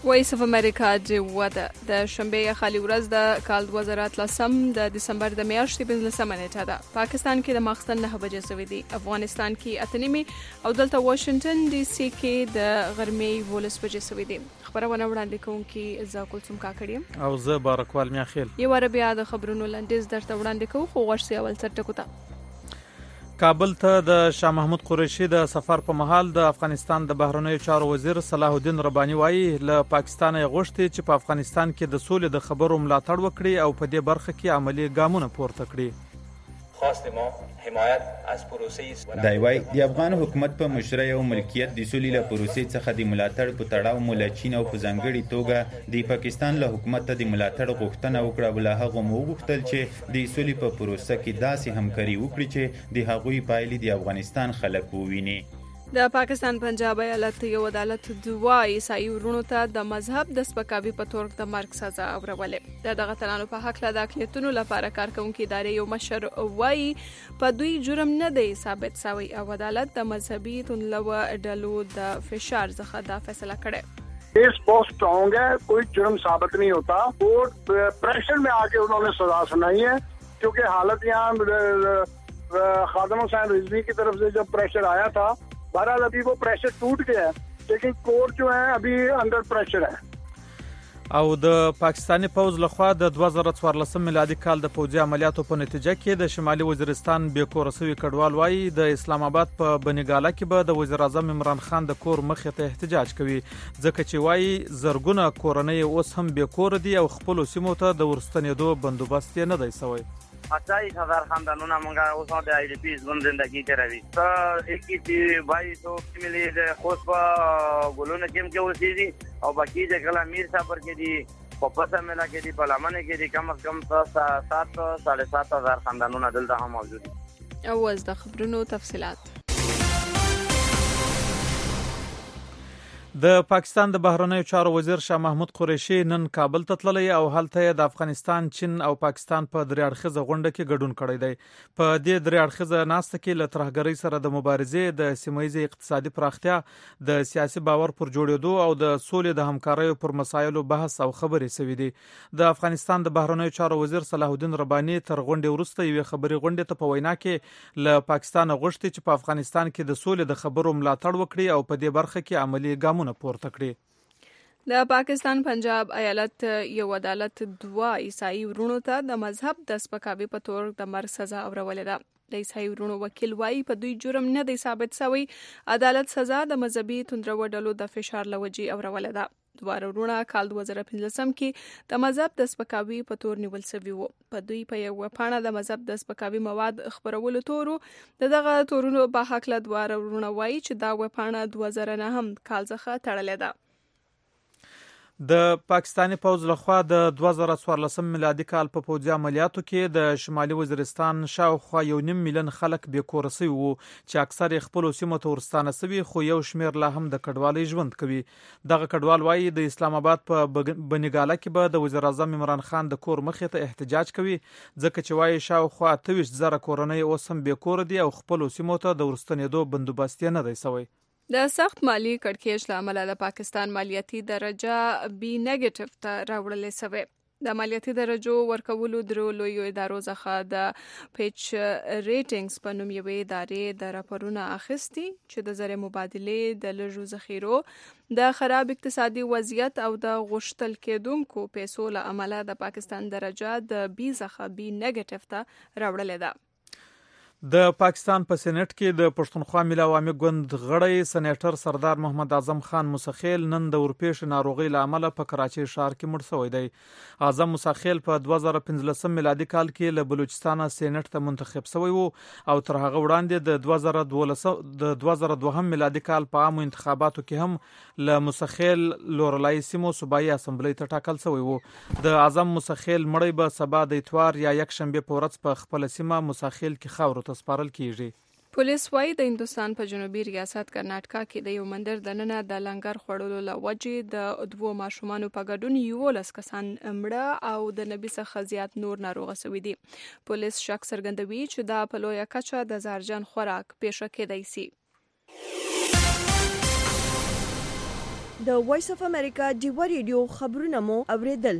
وایس اف امریکا د شنبه خالي ورځ د کال 2013 د دسمبر د میاشتې 15 نیټه ده. پاکستان کې د ماخستن 9 بجې شوې دي. افغانستان کې اتنیمي او دلته واشنگټن ډي سي کې د غرمې 12 بجې شوې دي. خبرونه وړاندې کوونکي زه کلثوم کاکړی او زه بارکوال میاخیل. یو بیا د خبرونو لاندیز درته وړاندې کوو خو ورسې اول سرټکو ته. کابل ته د شاه محمود قریشي د سفر په مهال د افغانستان د بهرنیو چارو وزیر صلاح الدین رباني وایي له پاکستان غوښتي چې په افغانستان کې د سولې د خبرو ملاتړ وکړي او په دې برخه کې عملی ګامونه پورته کړي. خواست ما حمایت از پروسې دی وای د افغان حکومت په مشرۍ او ملکیت د سولې له پروسې څخه د ملاتړ په تړاو مولا چین او په ځانګړي توګه د پاکستان له حکومت ته د ملاتړ غوښتنه وکړه. بل هغه مو غوښتل چې د سولې په پروسه کې داسې همکاري وکړي چې د هغوی پایلې د افغانستان خلک وویني. د پاکستان پنجاب ایالت یو عدالت دوه عیسائی ورونو ته د مذهب د سپکاوي په تور د مرګ سزا اورولې. دغه تنانو په حق له د اقلیتونو لپاره کارکونکو ادارې یو مشر وایي په دوی جرم نه دی ثابت شوی او عدالت د مذهبي تنلو ډلو د فشار څخه دا فیصله کړې. केस बहुत स्ट्रॉन्ग है, कोई जुर्म साबित नहीं होता. कोर्ट प्रेशर में आके उन्होंने सजा सुनाई है क्योंकि हालत यहाँ खादम हुसैन रिजवी की तरफ से जब प्रेशर आया था, बहरहाल अभी वो प्रेशर टूट गया है, लेकिन कोर्ट जो है अभी अंडर प्रेशर है. او د پاکستانی پوز لخوا د 2014 میلادي کال د پوځي عملیاتو په نتیجه کې د شمالي وزیرستان بیکور سوي کډوال وایي د اسلام آباد په بنګاله کې به د وزیر اعظم عمران خان د کور مخې ته احتجاج کوي ځکه چې وایي زرګونه کورنۍ اوس هم بیکور دي او خپل سیمو ته د ورستنېدو بندوبست نه دی شوی. 28,000 خاندانونه مونږه اوس د آی ډی پی ژوند ژوندۍ کوي. ته اکی چې وایي تو ملي د خوست په ګلونه کې اوسېږي او باقي د کله میر صبر کې دي په پسه ملا کې دي په لمنه کې دي کم از کم 7,000 خاندانونه دلته هم موجود دي. او از د خبرونو تفصيلات. د پاکستان د بهرنیو چارو وزیر شاه محمود قریشي نن کابل ته تللی او هلته د افغانستان، چین او پاکستان په درې اړخیزه غونډه کې ګډون کړی دی. په دې درې اړخیزه ناسته کې له ترهګرۍ سره د مبارزې، د سیمه‌ییز اقتصادي پراختیا، د سیاسي باور پر جوړېدو او د سولې د همکاریو پر مسایلو بحث او خبرې شوې دي. د افغانستان د بهرنیو چارو وزیر صلاح الدین رباني تر غونډې وروسته یوې خبري غونډې ته په وینا کې له پاکستان غوښتي چې په افغانستان کې د سولې د خبرو ملاتړ وکړي او په دې برخه کې عملی ګامونه پورته کړي. د پاکستان پنجاب ایالت یو عدالت دوه عیسائی ورونو ته د مذهب د سپکاوي په تور د مرګ سزا اورولې ده. د عیسائی ورونو وکیل وایي په دوی جرم نه دی ثابت شوی. عدالت سزا د مذهبي توندرو ډلو د فشار لوجې اورولې ده. دوه ورونه کال 2015 کې د مذهب د سپکاوي په تور نیول شوي وو. په دوی په یو پاڼه د مذهب د سپکاوي مواد خبرولو تورو دغه تورونو په حق له دوه ورونه وایي چې دا و پاڼه 2009 کال څخه تړلې ده. د پاکستانی پوز لخوا د 2014 میلادي کال په پوځي عملیاتو کې د شمالي وزیرستان شاوخوا 1.5 میلیون خلک بیکور شوي وو چې اکثر خپل سیمو ته ورستانه شوي، خو یو شمیر لا هم د کډوالۍ ژوند کوي. دغه کډوال وایي د اسلام آباد په بنګاله کې به د وزیر اعظم عمران خان د کور مخې ته احتجاج کوي ځکه چې وایي شاوخوا 28,000 کورنۍ اوس هم بیکور دي او خپل سیمو ته د ورستنېدو بندوبست نه دی شوی. د سخت مالی کړکېچ له امله د پاکستان مالیاتي درجه بی نیگیټیو ته راوړلې شوې. د مالیاتي درجو ورکولو درو لویو ادارو څخه د پیچ ریټینګز په نوم یوې ادارې د راپورونه اخیستي چې د زر مبادلې د لږو ذخیرو د خراب اقتصادي وضعیت او د غوښتل کېدونکو پیسو له امله د پاکستان درجه د بی څخه بی نیگیټیو ته راوړلې ده. د پاکستان په سېنات کې د پښتونخوا ملي عوامي ګوند غړی سېنیټر سردار محمد اعظم خان موسیخیل نن د ورپېښ ناروغۍ له امله په کراچۍ ښار کې مړ شوی دی. اعظم موسیخیل په 2015 میلادي کال کې له بلوچستان سېنات ته منتخب شوی وو او تر هغه وړاندې د 2002 میلادي کال په عامو انتخاباتو کې هم له موسیخیل لورلای سیمو صوبایي اسمبلی ته ټاکل شوی وو. د اعظم موسیخیل مړی به سبا د اتوار یا یک شنبه په ورځ په خپل سیمه موسیخیل کې خاورو سپارل کیږي. پولیس وايي د هندستان په جنوبي ریاست کرناټکا کې د یو مندر دننه د لنګر خوړلو لوجې د دوه ماشومانو په ګډون 11 کسان مړه او د نبي څخه زیات نور ناروغه شوي دي. پولیس شک څرګندوي چې دا په لویه کچه د زهرجن خوراک پیښه کېدای شي. د وایس اف امریکا ډیوا ریډیو خبرونه مو اوریدل.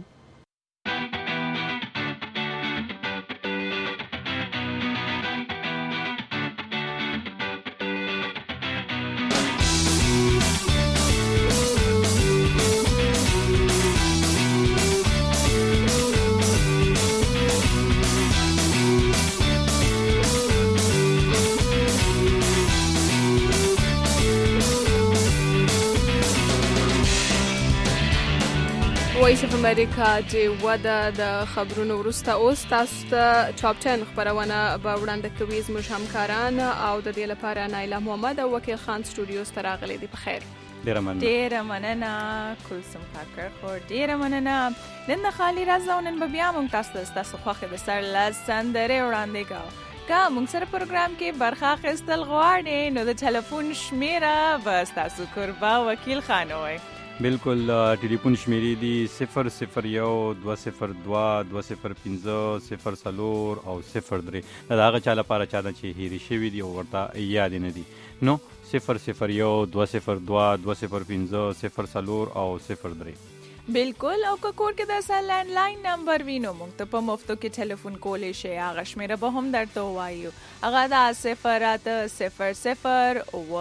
وایس اف امریکا چې ودا د خبرونو ورسته اوس تاسو ته ټاپ 10 خبرونه به وړاندې کوي زموږ همکاران او د دې لپاره نایله محمد او وکیل خان سټوډیو ته راغلي دي. په خیر ډیره مننه کلثوم کاکر خو ډیره مننه. نن د خالي راځونن به بیا موږ تاسو خوښه د سر لاس سندره وړاندې کوو. که موږ سره پروګرام کې برخه اخیستل غواړئ نو د ټلیفون شمیره به تاسو قربا وکیل خان وای. بالکل ټلیفون شمیرې دي 001 202 205 04 او 03. دا هغه چا لپاره چې هېرې شوي دي او ورته یاد نه دي نو 001 202 205 04 او 03. بالکل. او که کور کې د لینډلاین نمبر وینو موږ ته په مفتو کې ټلیفون کولی شئ. هغه شمیره به هم درته ووایو. هغه دا 08000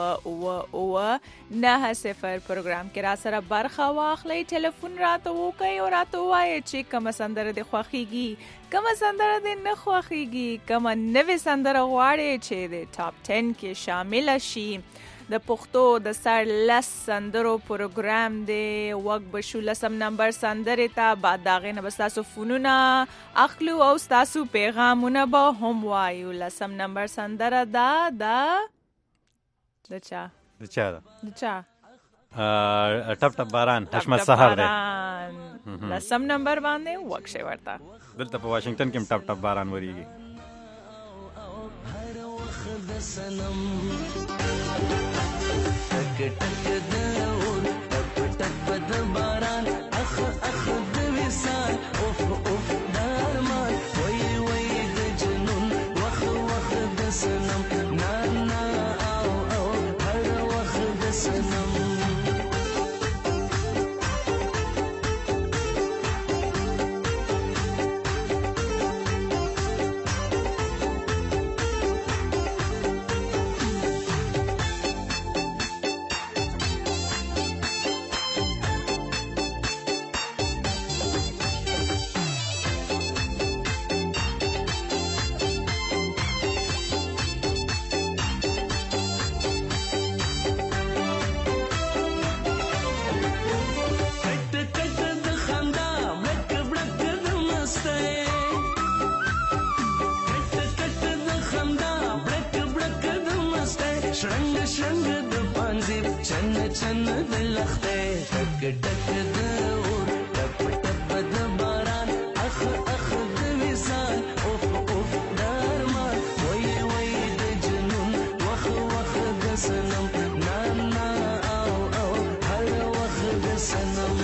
90 پروګرام کې را سره برخه واخلئ. ټلیفون راته وکړئ او راته ووایئ چې کومه سندره دې خوښیږي، کومه سندره دې نه خوښیږي، کومه نوې سندره غواړئ چې د ټاپ 10 کې شامله شي. د پښتو د سر لس سندرو پروګرام دی. وګ بشو لسم نمبر سندره ته بعد داغه نه بس تاسو فونونه اخلو او تاسو پیغامونه به هم وایو. لسم نمبر سندره دا د چا ټپ ټپ باران حشمت سحر دی. لسم نمبر باندې وګ شي ورته دلته په واشنگټن کې ټپ ټپ باران وریږي. ټک ټک د اور ټپ ټپ د باران اخ اخ د وصال اوف اوف د ارمان وای وای د جنون وخ وخ د سنم نا نا او او هر وخ د سنم. چن د لخته ټک ټک د اور ټپ ټپ د باران اخ اخ د وصال اوف اوف د ارمان وای وای د جنون وخ وخ د سنم نا نا او او هر وخ د سنم.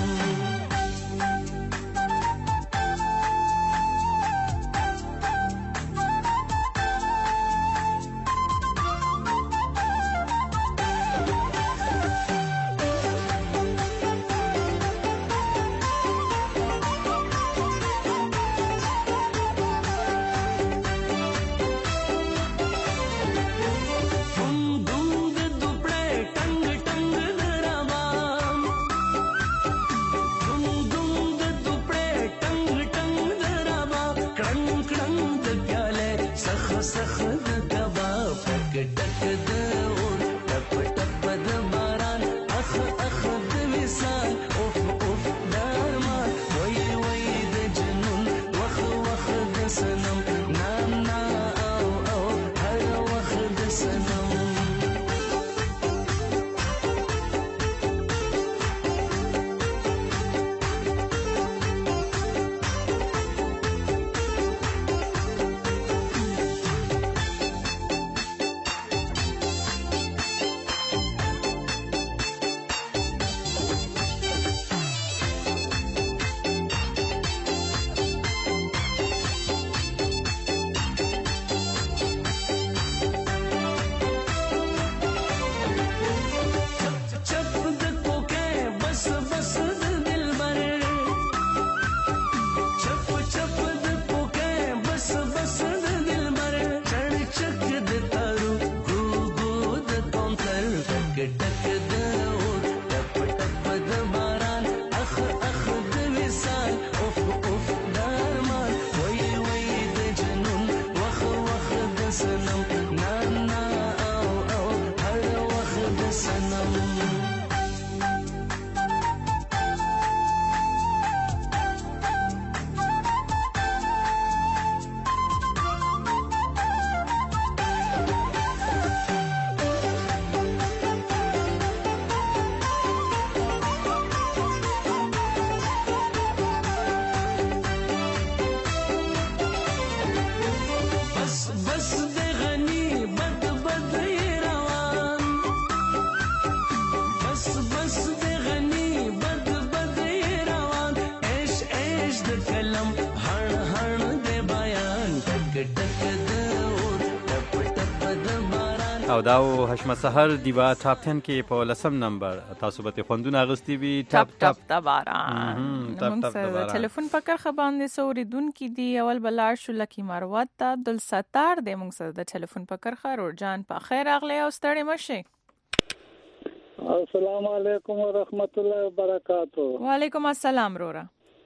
ډک د اور ټپ ټپ د باران اخ اخ د وصال اوف اوف درمان وای وای د جنون وخ وخ د سنم نا نا او او هر وخ د سنم او دا حشمت سحر دیوا ټاپ 10 کې په لسم نمبر تاسو به خوندونه اغستی وي ټپ ټپ د باران موږ سره ټلیفون په کرخه باندې سوریدونکو دی اول بلار شو لکی مروت ته عبد الستار د موږ سره د ټلیفون په کرخه روجان په خیر اغلی او ستړي مشه. السلام علیکم ورحمت الله وبرکاتہ. وعلیکم السلام رورا.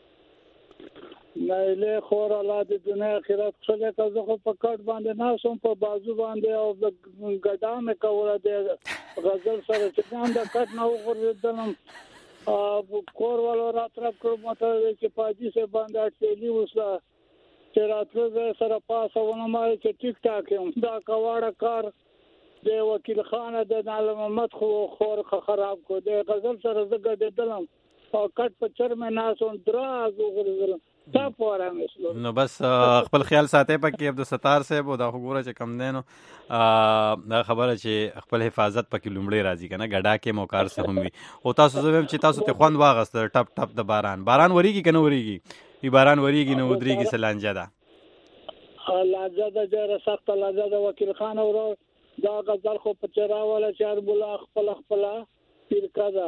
نایله خور الله د دنیا آخرت څخه کزه خو په کټ باندې ناسوم په بازو باندې او ګډام کوله د غزل سره چې څنګه کټ نه وګورځدم کور والو راترپ کړو مته چې پاجي سه باندې اټلی وسلا چې راتلو سره پاسونه ما چې ټیک ټاک هم دا کواړه کار د وکیل خان د عالم محمد خور خراب کو د غزل سره زګډدلم او کټ په چرمه ناسوم دراز وګورځدم. نو بس خپل خیال ساتي پکې عبد الستار صاحب او دا خبره چې کم دینو دا خبره چې خپل حفاظت پکې لومړی راځي کنه ګډا کې موکار سه هم وي او تاسو زویم چې تاسو ته خوند واغست ټپ ټپ د باران وریږي کنه وریږي ای باران وریږي نو ودریږي سلانجه ده لانجه ده ډیره سخت لانجه ده. وکیل خان اور دا غزل خو په چراواله چار بولا خپل پیر کدا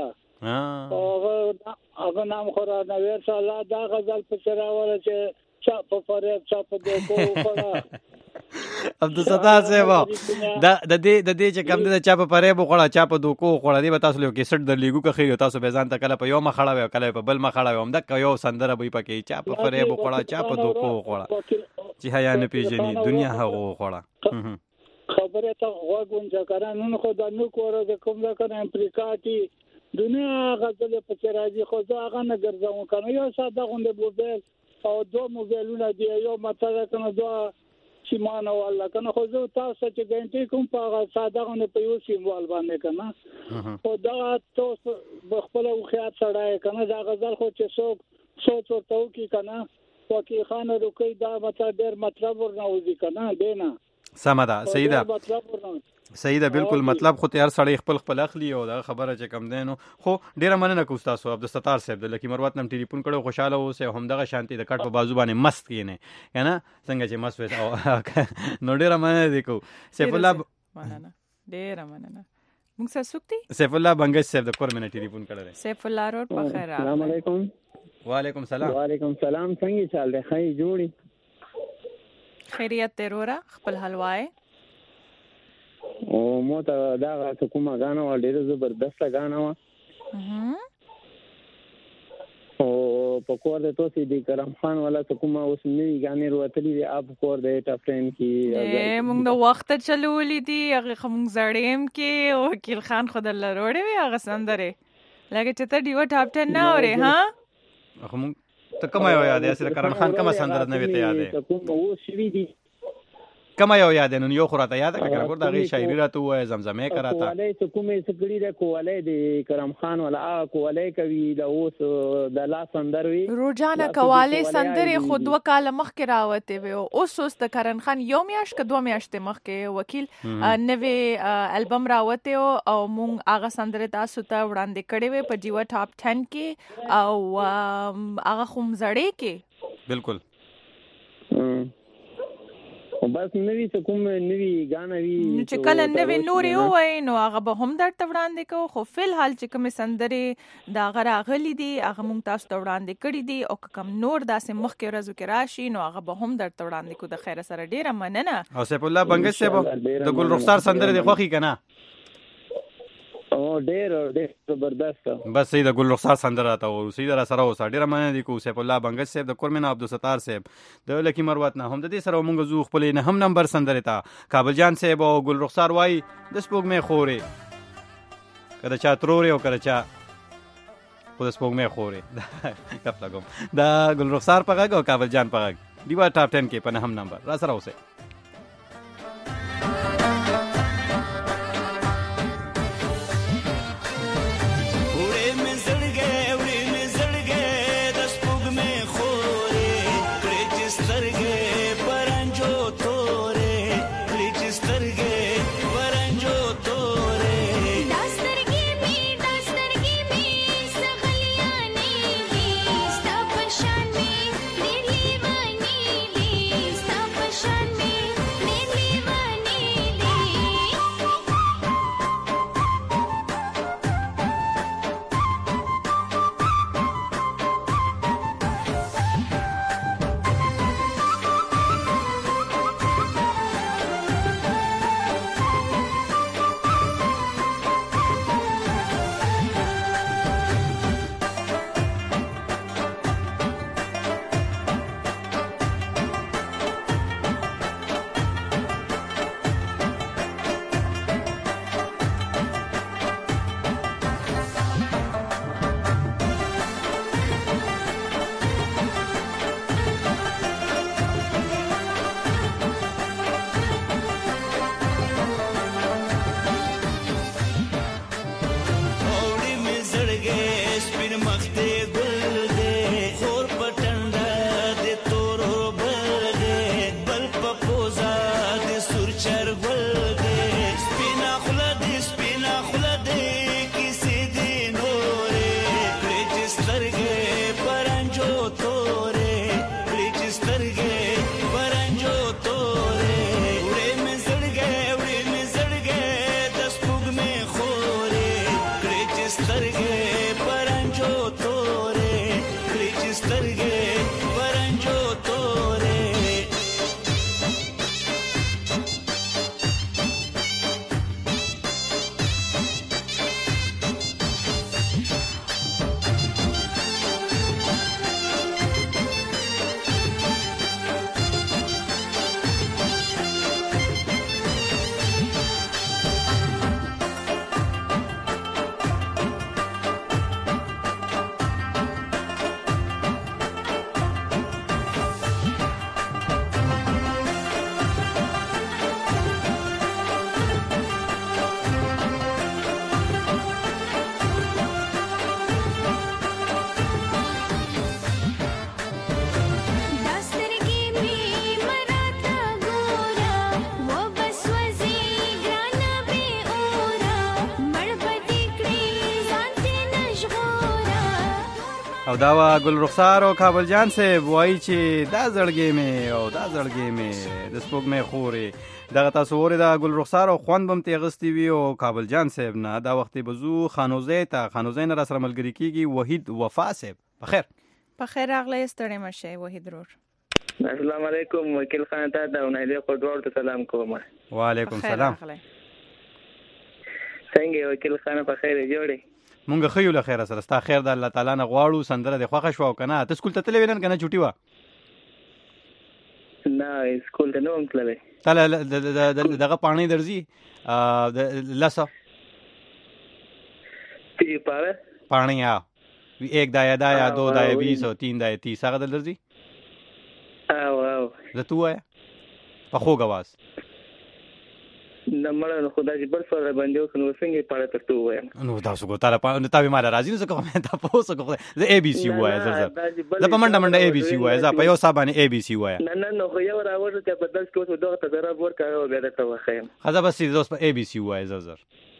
هغه نام خورا نو ان شاء الله دا غزل په چراواله چې چا په فریب چا په دوکو وکړه عبد الستار صاحب دا د دې چې کم د چا په فریب وکړه چا په دوکو وکړه دی به تاسو له کیسټ د لیګو کې خیر تاسو به ځان ته کله په یو مخړه وي کله په بل مخړه وي هم دا یو سندره به پکې چا په فریب وکړه چا په دوکو وکړه چې حیا نه پیژني دنیا هغه وکړه خبره ته وګون ځکه نن خو د نو کور د کوم ځکه امریکا تی دنیا غزل په چرایي خو ځاغه نه ګرځاو کنه یو ساده غونډه موبایل او دوه موبایلونه دی یو ماته کنه دوه سیمانه والله کنه خو زه تاسو چې ګنټي کوم په ساده غونډه په یو سیموال باندې کنه او دا تاسو بخپل خو سړای کنه دا غزل خو چې سوچ ورته کی کنه وکي خان روکي دا ماته ډېر مطلب ورنوځي کنه دینا سمدا سیده بالکل مطلب خو تیار سړی خپل اخلي او دا خبره چې کم دینو خو ډیره مننه کوم تاسو عبد الستار صاحب د لکی مروت نم ټلیفون کړو خوشاله اوسه هم دغه شانتي د کټ په بازو باندې مست کینه کنه څنګه چې مست وې نو ډیره مننه دیکو سیف الله مننه ډیره مننه موږ سره سوکتي سیف الله بنگش صاحب د کور منه ټلیفون کړل سیف الله روډ په خیر السلام علیکم وعلیکم السلام څنګه چل دی خی جوړی خیریت تیرورا خپل حلوای او مو ته دا کومه غاڼه و ډیره زبردست غاڼه و او په کور د توسي د کرم خان ولا کومه اوس نوی غاڼه وروتلی دی اپ کور د ټاپ 10 کې موږ د وخت چلولې دي هغه موږ زړیم کې وکیل خان خدای الله وروړي هغه سندره لکه چې ته دیو ټاپ 10 نه اوري ها هغه موږ ته کومه یاد یا سره کرم خان کومه سندره نه وته یاد کومه و شوی دي کما یو یاد نن یو خراته یاد کړه ګور دغه شاعری راته وای زمزمه کراته کوالای ته کومه سګړی ده کوالای د کرم خان ولا کوالای کوي د اوس د لا سندروي روزانه کوالای سندره خود وکاله مخ کې راوته وي اوس د کرن خان یو میاش ک دوه میاشتې مخ کې وکیل نوې البم راوته او مونږ هغه سندره تاسو ته وړاندې کړې وي په جیوا ټاپ 10 کې او هغه خوم زړې کې بالکل بس نوی کوم نوی غاڼه وی چې کله نوی نوري وای نو هغه به هم درته وړاندې کو خو فل حال چې کوم سندره دا غره غلي دي هغه مونږ تاسو ته وړاندې کړی دي او کوم نور داسې مخ کې ورځو کې راشي نو هغه به هم درته وړاندې کو د خیر سره ډیره مننه او سیف الله بنگش صاحب د ګل رخسار سندره د خوخي کنه او ډېر زبردست. بس صحیح د ګل رخسار سندره ته او صحیح را سره اوسه ډېره مننه دي کو سیف الله بنګش صاحب د کورمن عبدالستار صاحب د لکی مروت نه هم د دې سره مونږ زو خپل نه هم نمبر سندره ته کابل جان صاحب او ګل رخسار وای د سپوږمۍ خورې کله چا تروري او کله چا خود سپوږمۍ خورې کپ لګم دا ګل رخسار په غږ او کابل جان په غږ دیوا ټاپ 10 کې په نه هم نمبر را سره اوسه. او دا وا ګل رخسار او کابل جان صاحب وایي چې دا زړګې مې او دا زړګې مې د سپوږمۍ خورې دغه تاسو ورې دا ګل رخسار او خوند بم تیغستی وی او کابل جان صاحب نه دا وخت بزو خانوزه ته خانوزه نه سره ملګری کیږي وحید وفا صاحب بخیر راغلی ستړی مشه وحید رور. السلام علیکم وکیل خان ته دا نه په ډور ته سلام کوم. وعلیکم سلام. څنګه وکیل خان په خیر جوړی؟ مونږ خیو له خیره سره ستا خیر د الله تعالی نه غواړو سندره د خوښه شو کنه ته سکول ته تللی نن کنه چټي وا نه سکول ته نو تللی تل دغه پانی درځي د لاسه پی پاره پانی آ एक दाया 2 दाया 20 और 3 दाया 30 هغه درځي او زه تو آیا په خوږ आवाज نمبر خدا دې بل سره باندې وکړو څنګه پاره ته تو وایم نو تاسو کو تعالی په تابع مال راځي نو څه کوم تاسو کو زه اي بي سي وای زه په منډه اي بي سي وای زه په یو صابانه اي بي سي وای نه نو خو یو راوړل چې په داس کې دوه ته ضرب ورکړو بیا ته واخیم خدا بس دوست په اي بي سي وای زه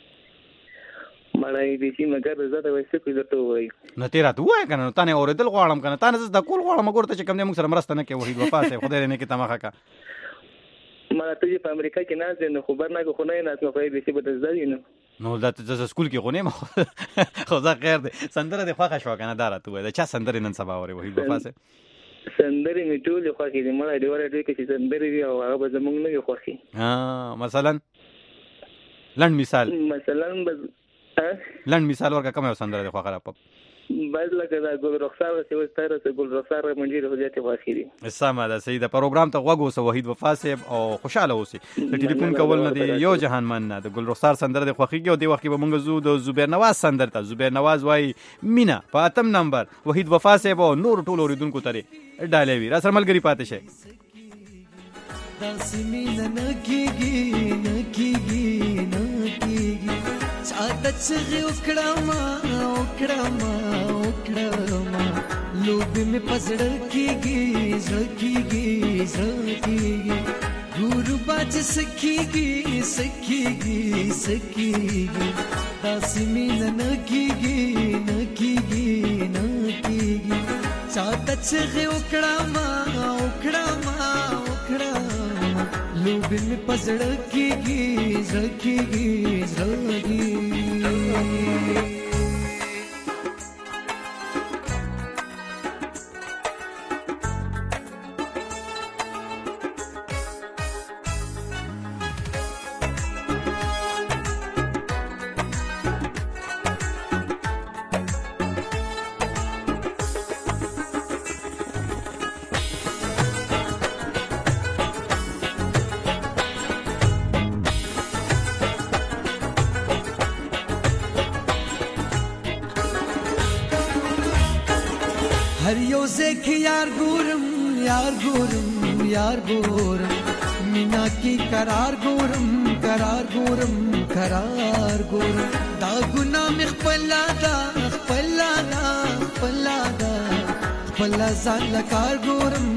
مړای دي چې مګر زه ته وایي څه کوي وای نه تیرا تو وای کنه تانه اوریدل غواړم کنه تانه زه د کول غواړم ګورته چې کوم دې موږ سره مرسته نه کوي وحید وفا صاحب خدای نه کې تماخه کا ما ته په امریکا کې نه ځنه خبر نه کو نه نه په دې څه بده ځای نو دا ته سکول کې غونې ما خو ځا خیر دې سندره د خوښه شو کنه دارا تو دا چا سندره نن سبا وره وحید وفا صاحب سندره می ټول خو کې مړای دی ورته کې سندره دی او هغه به زمونږ نه خوښي مثلا لند مثال لنډ مثال ورکړه کومه سندره د خوخه راپپ باید لکه دا ګل رخسار چې وس تر سه ګل رخسار منډي له ځاتې واخی دي سمه ده سید پروګرام ته غوږ وسه وحید وفا صاحب او خوشاله اوسئ د ټلیفون کول نه دی یو جهان من نه د ګل رخسار سندره د خوخیږي او د وخت به مونږ زو د زبیر نواز سندره ته زبیر نواز وای مینا په اتم نمبر وحید وفا صاحب او نور ټول اوریدونکو ته ډالې وی را سره ملګری پاتې شه داسې مینا نکیږي چاته چغې وکړه ما لوبې مې په زړه کېږي ګورو باچ سکیږي داسې مینا نکیږي چاته چغې وکړه ما لوبې مې په زړه کېږي हर यो ज़ेख यार गोरम मीना की करार गोरम दागुना में खपलादा ज़ाला कार गोरम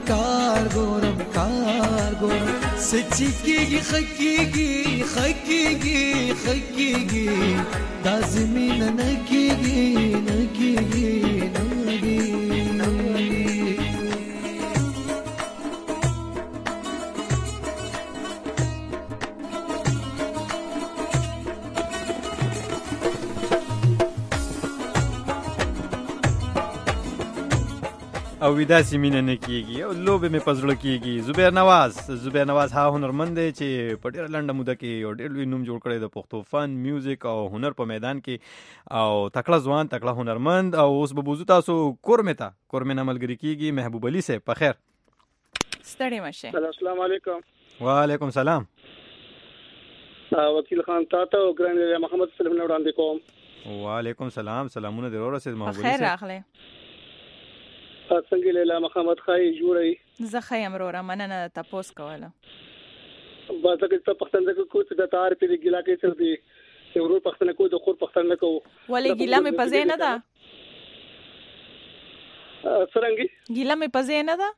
सच्ची की खकीगी दाज़मीन नकीगी او ودا سیمینه نه کیږي او لوبه مې پزړه کیږي زبیر نواز ها هنرمند دی چې په ډېر لنډه موده کې یو ډېر لوی نوم جوړ کړی د پښتو فن میوزیک او هنر په میدان کې او تکړه ځوان تکړه هنرمند او اوس به بوزو تاسو کورمه ملګری کیږي محبوب علي صاحب په خیر ستړي مشه السلام علیکم وعلیکم سلام وکیل خان تاسو او ګران محمد صلی الله وړاندې کوم وعلیکم سلام سلامونه درو رسید محبوب علي خیر راغله څنګه لیلا محمد خای جوړی زه خیم وروره مننه تاسو کوله باځه کې پښتنه کو چې د تار په ګیلا کې سر دی ورور پښتنه کو د خور پښتنه کو ولې ګیلا مې پځې نه ده سرنګي ګیلا مې پځې نه ده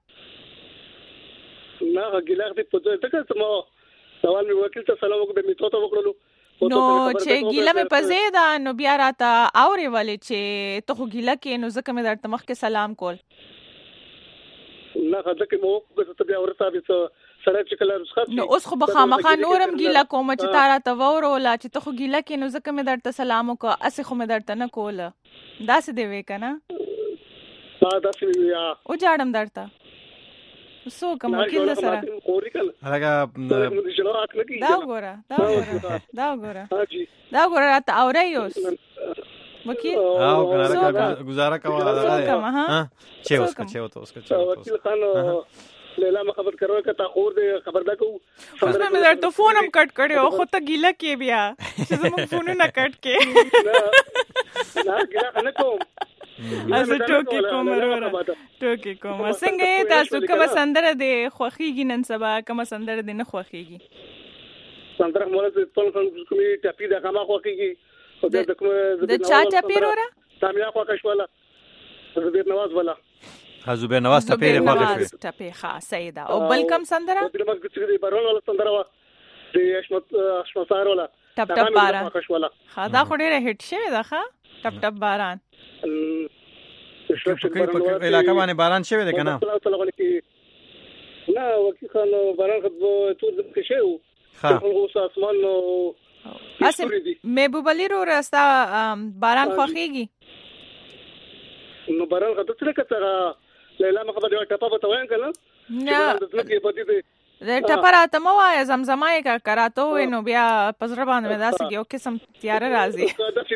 نه ګیلا دې پځې ته که سمو سوال مې وکیل ته سلام وکړم مې ته وکړلو نو چې ګیله مې پځې ده نو بیا راته اورې ولې چې ته خو ګیله کې نو ځکه مې درته مخکې سلام کول نه ځکه مو ته بیا ورته سره چې کله رسخت نو اوس خو بخامخا نورم ګیله کوم چې تا راته وروله چې ته خو ګیله کې نو ځکه مې درته سلام وکړه اسې خو مې درته نه کوله داسې دی وې که نه داسې ویا او جاړم درته سو کوم وکیل د سره هغه دا وګوره راته اورئ اوس وکیل گزاره کوه چه اوس وکیل خان لیلا ما خبر کرو که تا خور دې خبر دا کو اوس مې درته فون هم کټ کړی او خو ته ګیله کې بیا چې زموږ فونونه کټ کې نه ګیله نه کوم اسه ټوکی کوم څنګه تاسو کوم سندره دې خوخیږي نن سبا کوم سندره دې نه خوخیږي سندره موږ په ټول کومي ټاپی دا کومه خوخیږي د چا ټاپی وره سامیا خوښواله زبیر نواز والا زبیر نواز ټاپی ټاپی خاصه ده او بل کوم سندره د مسجد بارون والا سندره وا د اشمسار والا ټپ ټپ باران خدا خو ډیره هټ شوی ده ښا ټپ ټپ باران په علاقه باندې باران شوی دی کنه نه وکیل خان باران خو تور د شیو اوس اسمان نو اسه محبوب علي رو راستا باران خوخيږي نو باران خو څه کته لیلا مخه د ټپه په توان کنه نه ټپه راته مه وایه، زمزمه یې که راته ووایې نو بیا په زړه باندې مې داسې یو قسم تیاره راځي.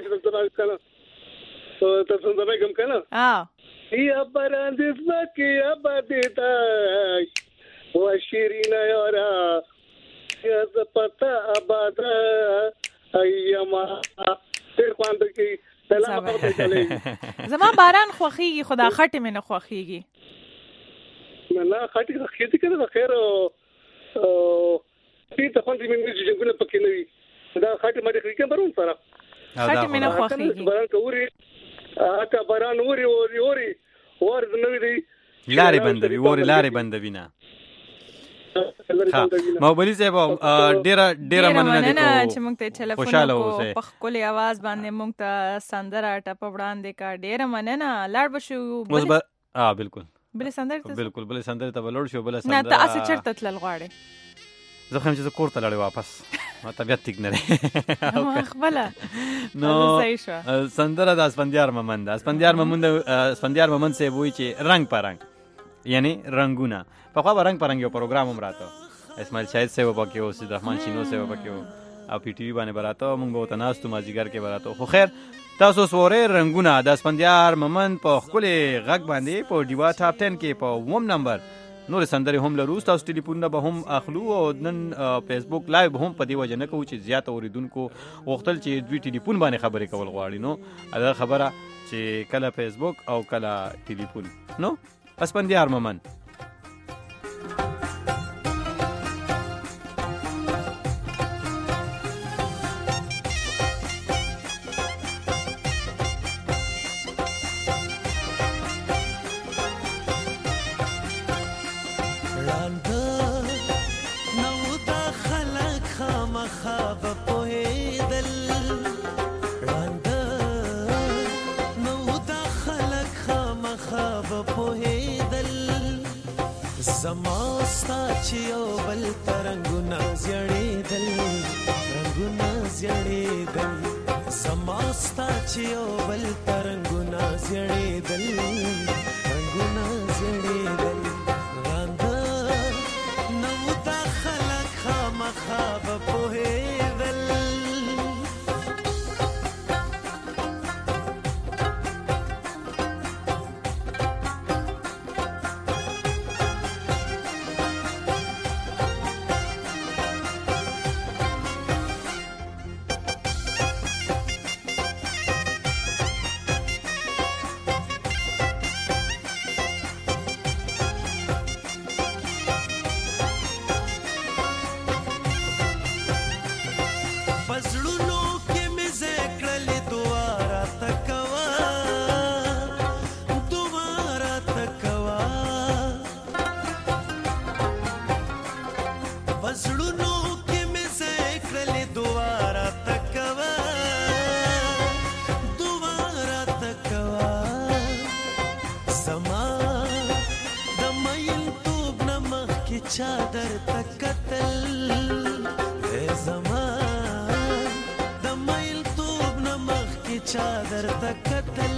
ته زمزمه کوم که نه؟ یا باران دې ځمکې ابادېدای و شیرینه یاره یا زه پته آباده ایما ډېر خوند کوي. زما باران خوښېږي خو دا خټې مې نه خوښېږي. نه خټې خېږي که نه د خیر دې ته خوند مې نه جنګونه پکې نه وي. دا خټې مټې خېږي بارون سره خټې مې نه خوښېږي. باران که اوري که باران اوري وار نوی دی لارې بندوي اوري لارې بندوي نه. محبوبي صاحب ډېره مننه چې موږ ته ټلیفون وکړو په ښکلي اواز باندې موږ ته سندره ټپه وړاندې کړه. ډېره مننه. لاړ به شو بالکل بلې سندرې ته بالکل بلې سندرې ته به لاړ شو. بله نه تاسو چېرته تلل غواړئ؟ زه خو یم چې زه کور ته لاړې واپس ما طبیعت ټیک نه دی خپله نو سندره د اسفندیار ممن ده. اسفندیار ممن صاحب وایي چې رنګ په رنګ یعنی رنګونه. پخوا به رنګ په رنګ یو پروګرام هم راته اسماعیل شاهد صاحب پکې و، سید رحمان شینو صاحب پکې و او پی ټي وي باندې به راته موږ به ورته ناست وو مازدیګر کې به راته. خو خیر تاسو اوس وورئ رنګونه د اسفندیار ممن په ښکلې غږ باندې په ډیوا ټاپ 10 کې په 1 نمبر. نور سندرې هم لرو، تاسو ټلیفونونه به هم اخلو او نن فیسبوک لایو هم په دې وجه نه کوو چې زیات اوریدونکو غوښتل چې دوی ټلیفون باندې خبرې کول غواړي. نو دا خبره چې کله فیسبوک او کله ټلیفون. نو اسفندیار ممن زماستا چې یو بل ترنګونه زیړېدل رنګونه زیړېدل زماستا چې یو بل ترنګونه زیړېدل رنګونه زیړېدل رانده نو دا خلک خامخا به پوهېدل. چادر تکتل زمان د مایل توب نمخ کی چادر تکتل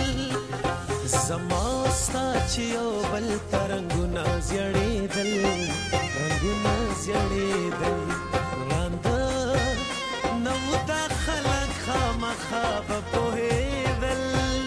زماستا چې یو بل ترنګونه زیړېدل رنګونه زیړېدل رانده نو دا خلک خامخا به پوهېدل.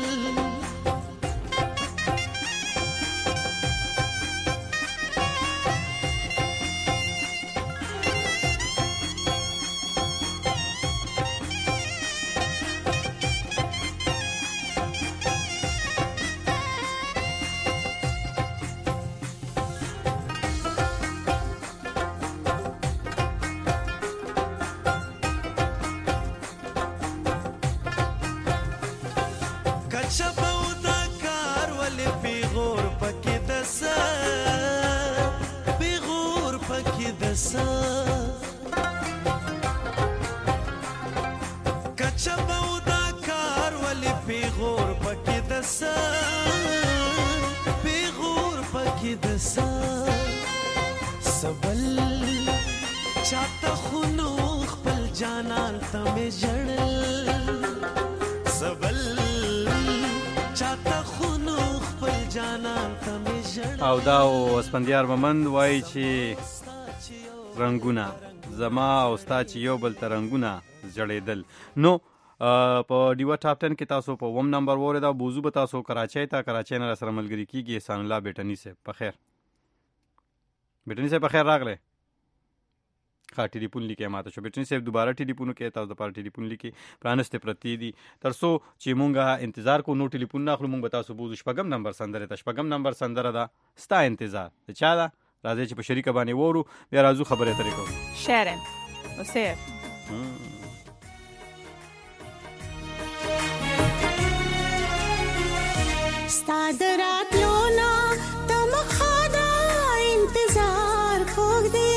سبل چاته خونو خپل جانان ته مې جړل سبل چاته خونو خپل جانان ته مې جړل. او دا اسفندیار ممن وایي چې رنگونه زما او ستا چې یو بل ته رنگونه زړېدل. نو په ډیوه ټاپ 10 کې تاسو په 1 نمبر وره دا بوزو به تاسو کراچۍ نه سره ملګری کیږي. احسان الله بیٹنی صاحب په خیر. بیٹنی صاحب په خیر راغله. ښه ټلیفون لیکې ماته شو. بیٹنی صاحب دوباره ټلیفون کې تاسو د پاره ټلیفون لیکې پرانسته پرتی دي ترڅو چې مونږه انتظار کو. نو ټلیفون نه اخلو مونږ به تاسو بوزو. شپږم نمبر سندره ده. شپږم نمبر سندره ده ستا انتظار. چا ده راځي چې په شریکه باندې وورو بیا راځو خبرې اترې کوو. شیرن وسیر ستاد راتلونا تم خدا انتظار خوږ دی.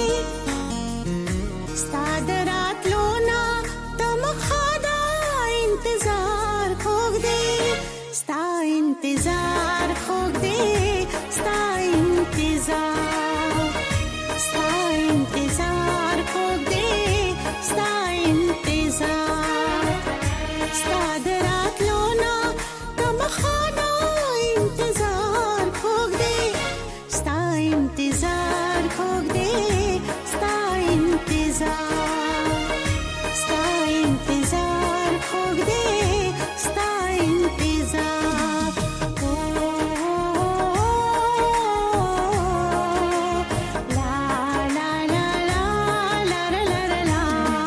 ستاد راتلونا تم خدا انتظار خوږ دی. ستا انتظار خوږ دی. ستا انتظار ستا انتظار خوږ دی. ستا انتظار ستاد راتلونا تم خدا انتظار خوږ دی. ستا انتظار خوږ دی. ستا انتظار ستا انتظار خوږ دی. ستا انتظار لا لا لا لا لا لا لا لا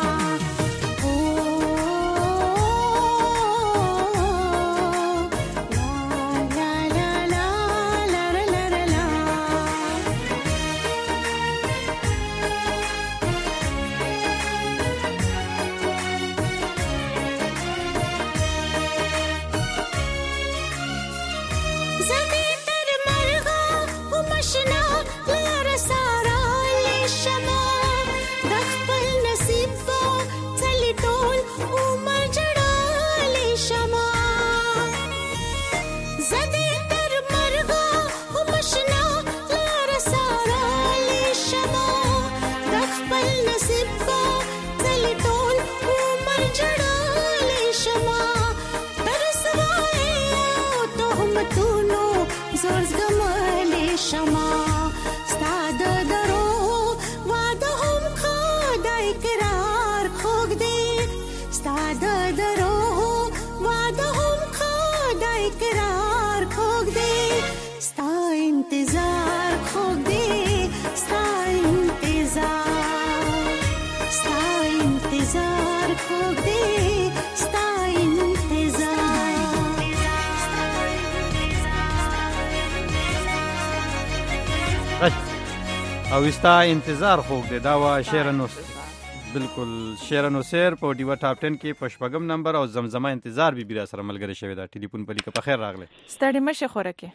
او ستا انتظار خوږ دی. دا وا شیرنو بالکل شیرنو سیر په ډیوه ټاپ 10 کې په شپږم نمبر او زمزمه انتظار بي بي سره ملګری شوی دا ټلیفون په لیکه. په خیر راغله. ستړي مشه خورکه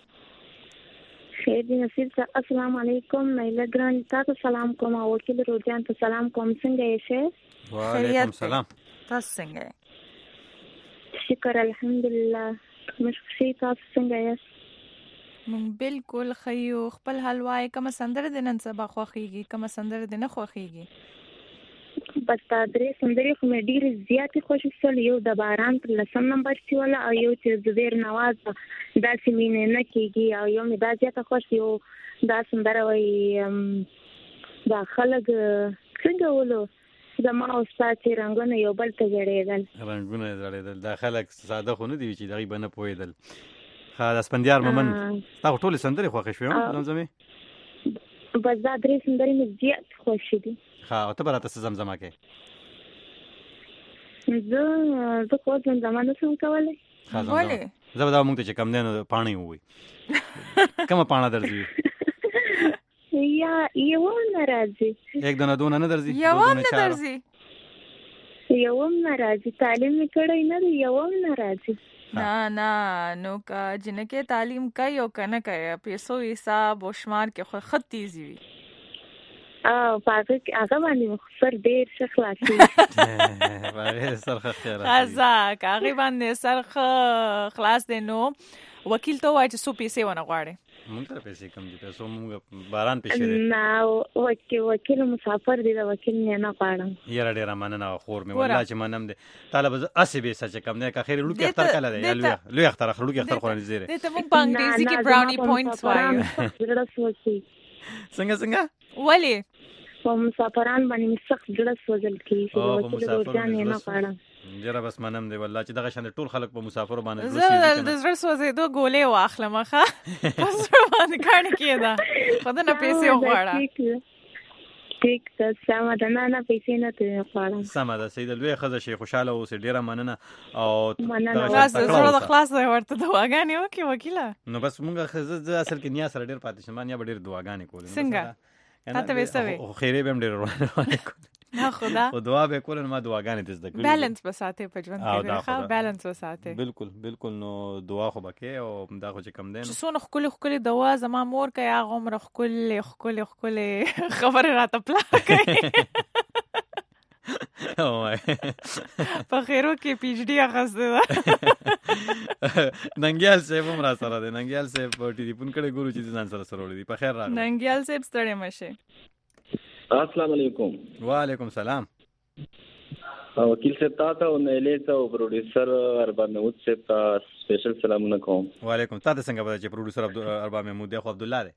خیر دی نصیب صاحب. السلام علیکم. مېله ګران تاسو سلام کوم. او وکیل روزان ته سلام کوم. څنګه یې شه؟ وعلیکم سلام. تاسو څنګه؟ شکر الحمدلله. مشکل تاسو څنګه یې؟ مونږ بالکل خیو. خپل حلوای کوم سندره د نن سبا خوخیږي کوم سندره د نه خوخیږي؟ بس دا درې سندرې خو مې ډېرې زیاتې خوښې شول. یو د باران پر 10 نمبر چې ولا او یو چې زبیر نواز داسې مینې نه کېږي او یو مې دا زیاته خوښ. یو دا سندره وایي دا خلک څنګه ولو زما او ستا چې رنګونه یو بل ته زړېدل. رنګونه زړېدل دا خلک ساده خو نه دي چې دغې به نه پوهېدل. ښه د اسپندیار مومن تا خو ټولې سندرې خوښې شوې زمزمې؟ بس دا درې سندرې مې زیات خوښې دي. ښه او ته به راته څه زمزمه کوې؟ زه خو زمزمه نه شم کولی. ولې؟ زه به دا مونږ ته چې کم دی نو پاڼې ووایي. کومه پاڼه درځي؟ یا یوه نه راځي. یک دونه دونه نه درځي؟ یوه هم نه درځي. یوه هم نه راځي. تعلیم مې کړی نه دی. یوه هم نه راځي. نه نو که جنکه تعلیم کوي او کنه کوي پیسو حساب او شمار کې خو خط تیزی وي. هغه باندې سر ډېر ښه خلاصي. هغه سرخه خیره. ازاک هغه باندې سرخه خلاص دی. نو وکیل ته وایي چې سو پیسې ونه غواړي. مونږ ته پیسې کم دي. پیسو مونږ باران پیسې دي. نه وکیل مسافر دی. دا وکیل نه غواړم. یاره ډېره مننه خور مې والله چې منم دی. طالب اسې به سچ کم نه کا خیر لوکي اختر کله دی. لوی اختر لوکي اختر خوراني زیره. ته مونږ په انګریزي کې براونی پوینټس وایو. څنګه ولی او مسافران باندې سخت جړه سوځل کی چې وکیل ورجان نه پاړه جره بس منم دی والله چې دغه شان ټول خلک په مسافر باندې زه د زړه سوځېدو ګولې واخلم ښه پس باندې کار کېده خدای نه پیسې وغواړه ټیک ده سمه ده نه پیسې نه ته غواړم سمه ده سید لوی خزه شي خوشاله اوسې ډیره مننه او خلاص زړه د خلاص ورته دواګانې وکي وکیله نو بس مونږه خزه اصل کې نیا سره ډیر پاتې شم یا ډیر دواګانې کولې څنګه تاسو به سوي خیره به ډیر روانه کولې نه خدا او دعا به کول ما دعاګانې دې زده کړې بیلانس بساته په ژوند کې ښه بیلانس وساته بالکل نو دعا خو بکې او دا خو چې کم دین سونه خولي دوا زما مور کوي هغه عمر خولي خبر راته پلا کوي او په خیرو کې پی ایچ ډی اخسته ننګیال صاحب هم را سره دی ننګیال صاحب په ټلیفون کړه ګورو چې ځان سره وړي دی په خیر راغلی ننګیال صاحب ستړي مشه السلام علیکم وعلیکم السلام وکیل صاحب تاسو او نیلې ته او پروډوسر ارباب محمود صاحب ته سپیشل سلامونه کوم وعلیکم تاسو څنګه پته چې پروډوسر ارباب محمود دی خو عبد الله دی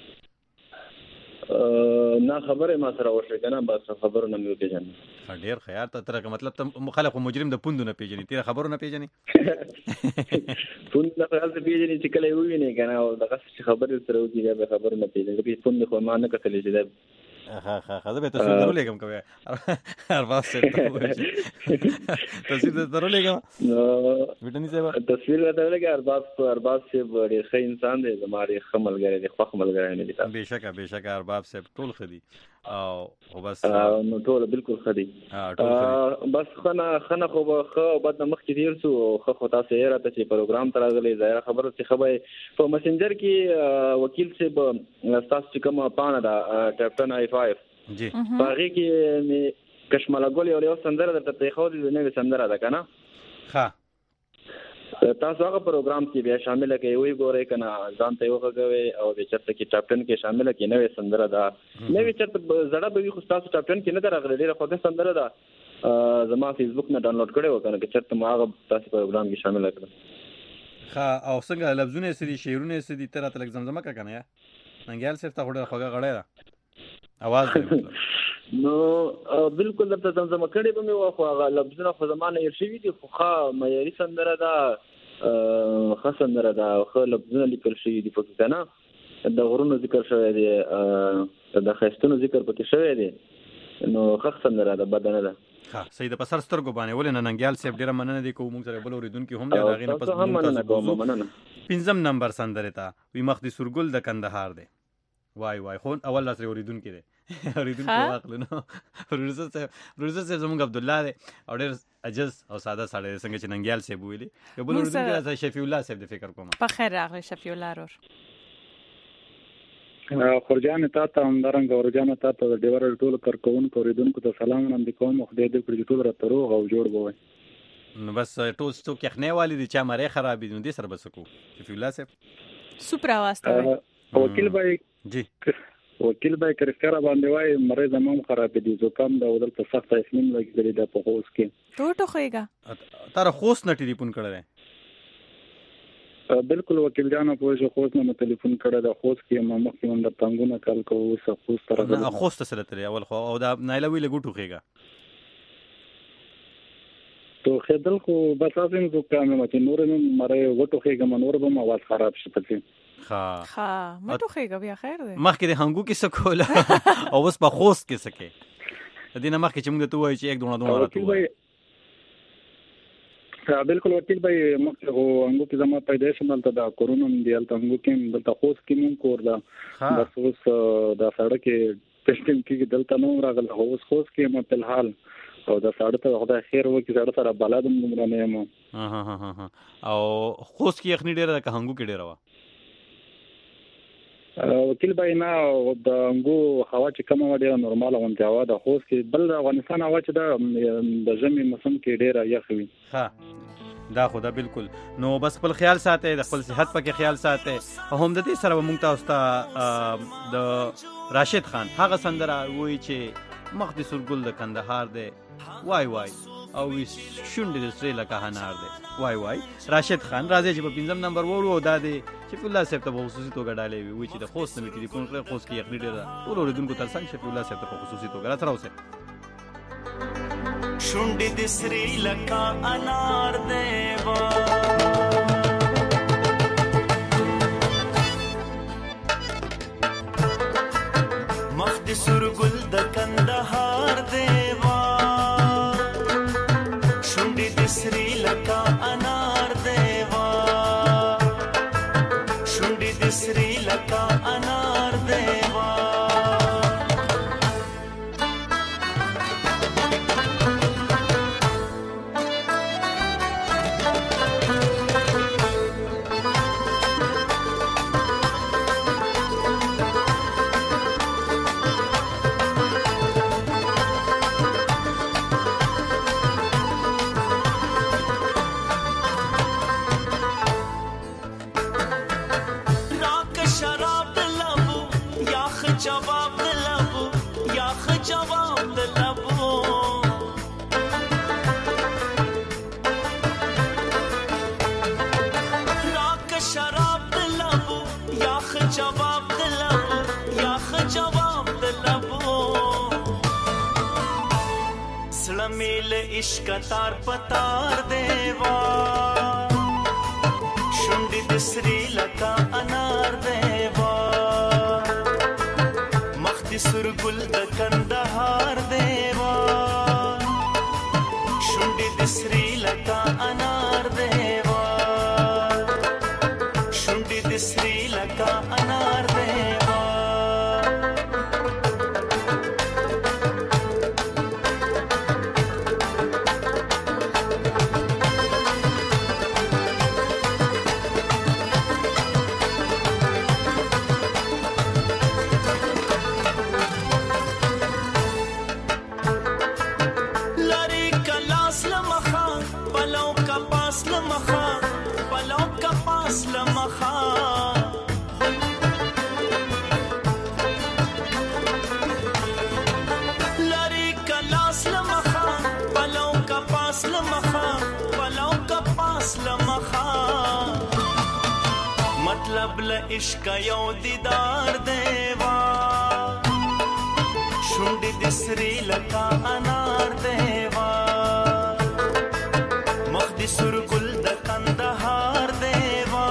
نه خبره ما سره وشو کنه بس خبرو نه مې پیژنې ډیر خیال ته تر مطلب ته مخالف مجرم د پوندو نه پیژنې تیر خبرو نه پیژنې پوند نه خیال ته پیژنې چې کله وی نه کنه او دغه خبره سره وځي به خبرو نه پیژنې په پوند خو ما نه کتلې چې خا به تاسو درولېګم کوي ارباب صاحب تاسو درولېګم وټنی صاحب تصویر درولېګ ارباب صاحب ډېر ښه انسان دی زماري خملګری دی خو خملګری نه دي بهشکه ارباب صاحب ټول خدي او بس نو ټول بالکل خدي بس خنه خو خو بعد مخ کې دیر سو خو تاسو یې راته چې پروګرام ترغلې ظاهر خبره چې خبره په مسنجر کې وکیل صاحب تاسو چې کومه پانه دا کیپټن آی 5 جی باغی کې کشماله ګول یو سندره درته خو دې نه سندره ده کنه ها تاسو هغه پروګرام کې بیا شامل کړئ وی ګورئ کنه ځان ته وګورئ او د چرته کې کیپټن کې شامل کړئ نوې سندره ده نوې چرته زړه به وي خو تاسو کیپټن کې نه درغلي ډیره خوږه سندره ده زما فیسبوک نه ډاونلوډ کړئ وکنه چې چرته ما هغه تاسو پروګرام کې شامل کړئ ها او څنګه لفظونه سړي شعرونه سړي تر تل زمزمه کا کنه یا ننګیال صرف ته خوږه خوږه غړې ده आवाज نو بالکل د زمزمه کړي به مې واخو هغه لفظونه خو زمانه یې شوی دي خو ښه معیاري سندره ده ښه سندره ده ښه لفظونه لیکل شوي دي پکې کنه د غرونو ذکر شوی دی د ښایستونو ذکر پکې شوی دی نو ښه سندره ده بد نه ده ها سید په سر سترګو باندې ولې ننګیال صاحب ډیره مننه دي کوم سره بل اوریدونکو هم دا غینه پس پنځم نمبر سندره تا وی مخ دي سورګل د کندهار دی وای خو اول لاس اوریدونکو دی اوریدونکو واخل نو پروډوسر زمونږ عبد الله دی او ډیر عجز او ساده ساده څنګه چې ننګیال صاحب ویلي قبول اوریدونکو راځي شفیع الله صاحب د فکر کوم په خیر راغلی شفیع الله رور خورجان ته همدارنګ اورجان ته د ډیور ټول کارکونکو اوریدونکو ته سلام وړاندې کوم خدای دې کړي ټول راته روغ او جوړ بوي نو بس ټول څوک یخنه والی دي چې ماره خرابې دي دې سره بس کو شفیع الله صاحب سپرا واسطه وکیل بای جی وکیل بای کرکره باندې وای مریض زمام خراب دي زکام دا ودل په سخت اسمن لګیدل د په خوس کې ټوټو خوېګا تر خوس نه ټلیفون کړل بالکل وکیل جان په وجه خوس نه ټلیفون کړه د خوس کې ما مخکې من د تنګونه کال کوو سه خوس تر نه خوس ته سره تر اول خو او دا نایله ویل ګټو خوېګا تو خدل خو بس ازم زکام مته نور نه مره وټو خوېګا منور به आवाज خراب شي پته ها مټو خوېګا بیا خیر دی مخکې د هنګو کې سکول او اوس په خوس کې سکه د دې نه مخکې چې موږ ته وایي چې یک دونه راته وایي بالکل وکیل بای مخکې هو انګو کې زما پیدایش ملته دا کورونا دیال تنګو کې دلته خوس کې مون کور دا بس اوس دا سړک کې ټیسټینګ کې دلته نو راغله اوس خوس کې ما په حال او دا سړک ته خدای خیر وکړي سړک سره بلادم نمبر نه یم او خوس کې یخنی ډیره ده که هنګو کې ډیره وا وکیل بای نه د انګو هوا چې کومه وړه نورمال غونډه هوا د خوس کې بل افغانستان هوا چې د ژمي موسم کې ډیره یخ وي ها دا خو دا بالکل نو بس خپل خیال ساتئ د خپل صحت پکې خیال ساتئ هم د دې سره مونږ تاسو ته د راشد خان هغه سندره وایي چې مخ دې سورګل د کندهار دی وای او شونډې د سرې لکه انار دی. وای راشد خان راځي چې په 5 نمبر وورو دا دی شفیع الله صاحب ته په خصوصي توګه ډالې وي چې د خوست نه ټلیفون کړی. خوست کې یقیني ډېر ټول اوریدونکو ترڅنګ شفیع الله صاحب ته په خصوصي توګه را تراوسه. شونډې د سرې لکه انار دیوا مخ د سورګل د کندهار دیوا شونډې د سرې لکه انار دیوا شونډې د سرې لکه انار دیوا इश्क तार पतार देवा शुंडी दिसरी लका अनार देवा मख्ती सुरगुल द कंदहार देवा शुंडी दिसरी लका अनार देवा शुंडी दिसरी लका अनार देवा इश्क यो दीदार देवा शुंडी दिसरी लका अनार देवा मख्दी सुरगुल द कंदहार देवा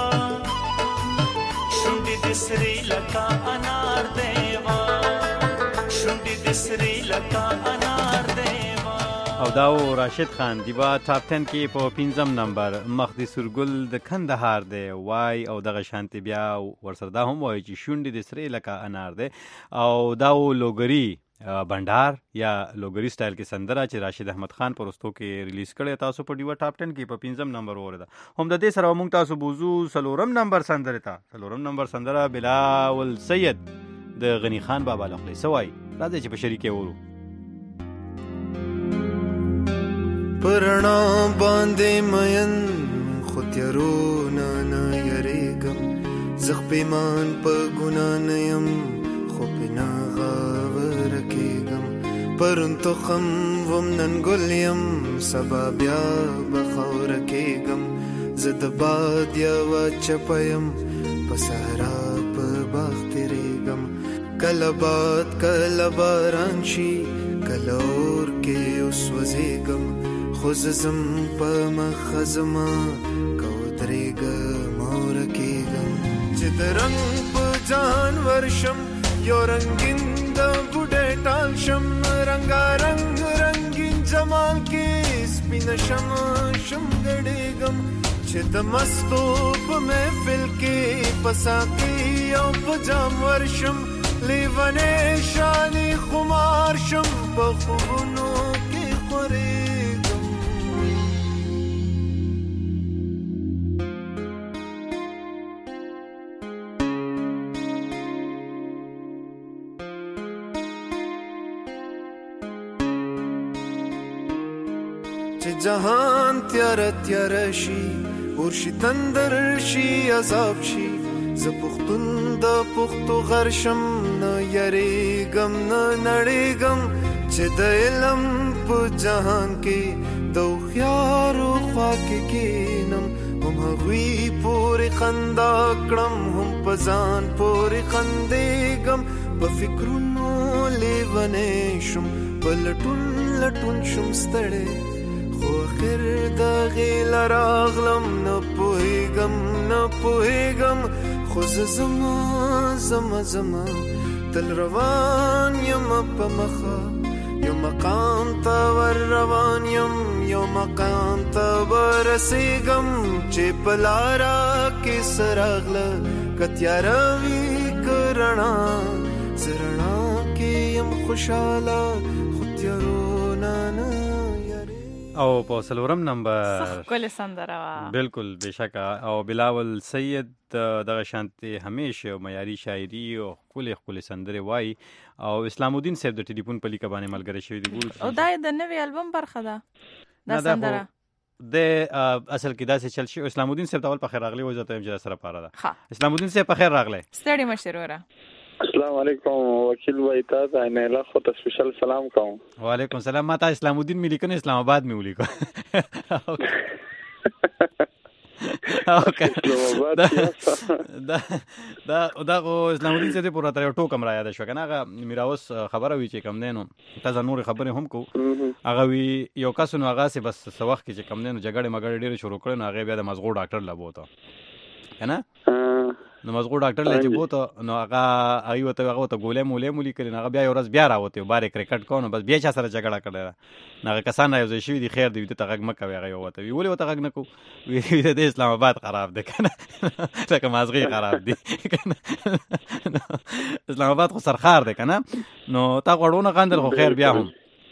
शुंडी दिसरी लका अनार देवा शुंडी दिसरी लका अनार देवा. او داو راشد خان دیوا ټاپ 10 کې په 5 نمبر مخدي سرګل د کندهار دی وای او دغه شانتي بیا ورسره دا هم وای چې شونډې د سرې لکه انار دی او داو لوګری بندر یا لوګری سټایل کې سندره چې راشد احمد خان پرستو کې ریلیز کړي تاسو په دیوا ټاپ 10 کې په 5 نمبر ورده هم د دې سره موږ تاسو بوزو سلورم نمبر سندره بلاول سید د غنی خان بابا لخلی سوای راځي چې په شریکه ورو پرنا باندې مین خطیرو نه یریګم زخ پیمان په ګنا نه يم خو پنا غاور کېګم پرون تو خم ومنن ګل يم سبا بیا بخور کېګم زد باد یا چپیم پسارا په باغ تیریګم کله باد کله باران شي کله اور کې اوس وزېګم خوززم پا مخزما کودریگا مورکیگم چه درنگ پا جان ورشم یو رنگین دا بوڑے ٹالشم رنگا رنگ رنگین جمال کی سپینشم شم گڑیگم چه دمستو پا محفل کی پساکی یو پا جام ورشم لیوانے شانی خمارشم پا خوبونو کی خوری جهان تیار شي ورشي تندر شي عذاب شي ز پختون د پختو غرشم نه یریګم نه نړیګم چې د علم په جهان کې د خيارو خوا کې کینم هم هغوی پورې خندا کړم هم په ځان پورې خندېږم په فکرونو لیونی شم په لټون شم ستړی خو اخر د غیل راغلم نه پوهېږم خو زما تل روان یم په مخه یو مقام ته ور روان یم یو مقام ته ورسېږم چې په لاره کې سراغله که تیاره وي که رڼا زه رڼا کې یم خوشحاله خو تیارو نه او په څلورم نمبر ښکلې سندره وه بالکل بېشکه او بلاول سید دغه شانتې همیشه معیاري شاعري او ښکلې سندرې وایي او اسلام الدین صاحب د ټلیفون په لیکه باندې ملګری شوي دي او دا د نوي البم برخه ده دا سندره د اصل کې داسې چل شي اسلام الدین صاحب ته اول په خیر راغلی وایي زه ته یم چې سره پاره ده اسلام الدین صاحب په خیر راغلی ستړي مشر وره السلام علیکم وکیل وای تا ته نه له خو ته سپیشل سلام کوم وعلیکم السلام ما ته اسلام الدین ملي کنه اسلام آباد می ولیکو دا اسلام الدین صاحب پورا تر ټوکم را یاد شو کنه هغه میراوس خبره وی چې کم دینو تاسو نور خبره هم کو هغه وی یو کس نو هغه سه بس سوخ کې چې کم دینو جګړه مګړه ډیره شروع کړي نو هغه بیا د مزغو ډاکټر لبوته کنه نو مزغو ډاکټر لږ بوته نو هغه ته ګولې مولې کړي هغه بیا یو ورځ بیا راوته بار کرکټ کوو بس بیا چا سره جګړه کړه هغه کسان یو ځای شوي دي خیر دی ته غږ مکوي هغه وته وی ولې وته غږ نکو وی د اسلام آباد خراب دی کنه لکه مازغی خراب دی اسلام آباد خو سرخار دی کنه نو تا غوړونه غندل خو خیر بیا هم